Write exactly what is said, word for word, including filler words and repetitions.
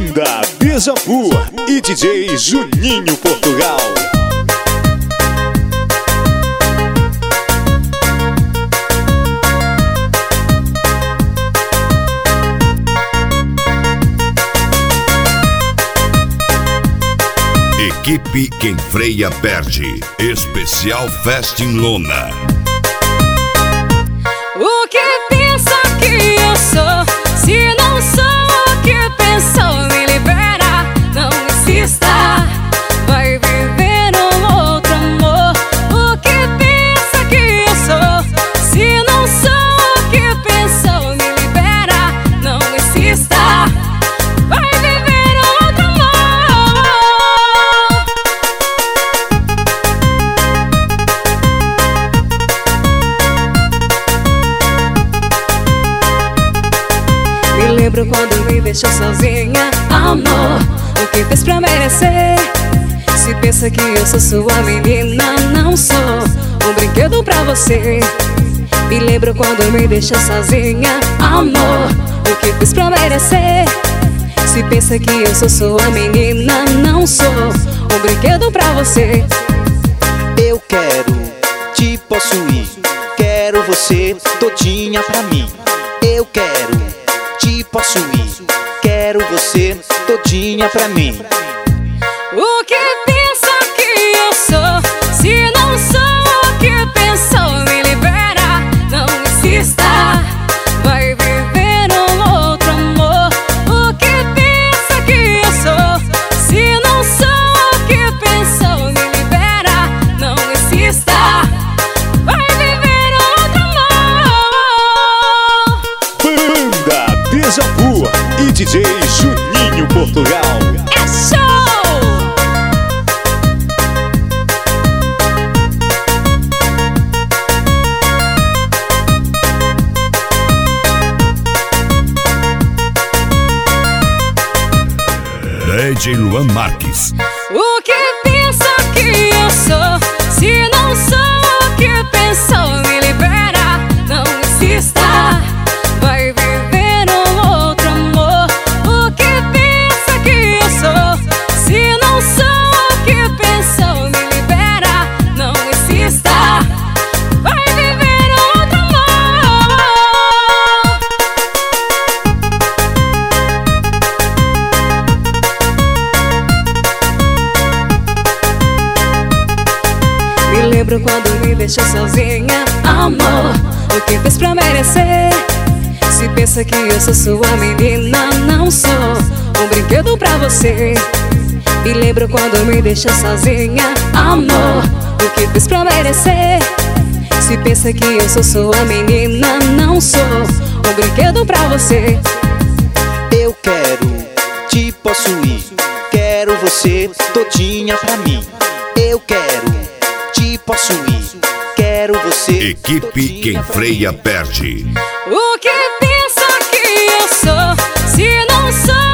Banda Beija-Flor e D J Juninho Portugal. Equipe Quem Freia Perde. Especial Festa em Lona. O que pensa que eu sou? Se não sou o que pensou, me libera. Não insista, vai viver um outro amor. O que pensa que eu sou? Se não sou o que pensou, me libera. Não insista, vai viver um outro amor. Me lembro quando me deixou sozinha, amor. O que fez pra merecer? Se pensa que eu sou sua menina, não sou um brinquedo pra você. Me lembro quando me deixou sozinha, amor. O que fez pra merecer? Se pensa que eu sou sua menina, não sou um brinquedo pra você. Eu quero te possuir, quero você todinha pra mim. Eu quero te possuir, quero você todinha pra mim. O que pensa que eu sou? Se não sou o que pensou, me libera. Não insista, vai viver um outro amor. O que pensa que eu sou? Se não sou o que pensou, me libera. Não insista, vai viver outro amor. Banda Beija-Flor e D J Juninho Portugal. É show! D J Luan Marques. O que pensa que eu sou? Se não sou o que pensou, me libera. Não insista, vai viver um outro amor. O que pensa que eu sou? Se não sou o que pensou, me libera. Não insista, vai viver outro amor. Me lembro quando me deixou sozinha, amor. O que fez pra merecer? Se pensa que eu sou sua menina, não sou um brinquedo pra você. Me lembro quando me deixou sozinha, amor. O que fez pra merecer? Se pensa que eu sou sua menina, não sou um brinquedo pra você. Eu quero te possuir, quero você todinha pra mim. Eu quero te possuir, quero você Equipe Quem Freia Perde. O que pensa que eu sou? Se não sou